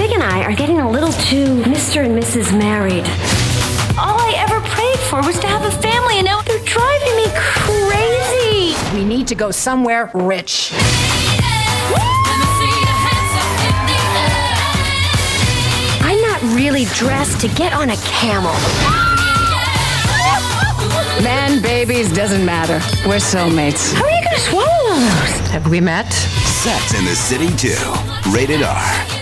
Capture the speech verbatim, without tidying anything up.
Greg and I are getting a little too Mister and Missus Married. All I ever prayed for was to have a family, and now they're driving me crazy. We need to go somewhere rich. I'm not really dressed to get on a camel. Man, babies, doesn't matter. We're soulmates. How are you going to swallow all those? Have we met? Sex and the City two. Rated R.